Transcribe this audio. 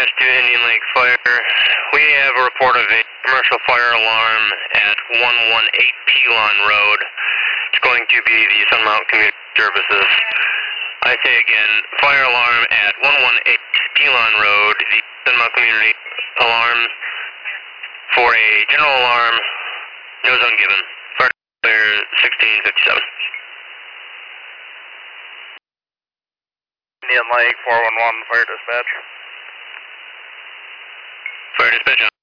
Dispatch to Indian Lake Fire. We have a report of a commercial fire alarm at 118 Pelon Road. It's going to be the Sunmount Community Services. I say again, fire alarm at 118 Pelon Road, the Sunmount Community Alarm for a general alarm, no zone given. Fire clear 1657. Indian Lake 411 Fire Dispatch. Fire Dispatch on.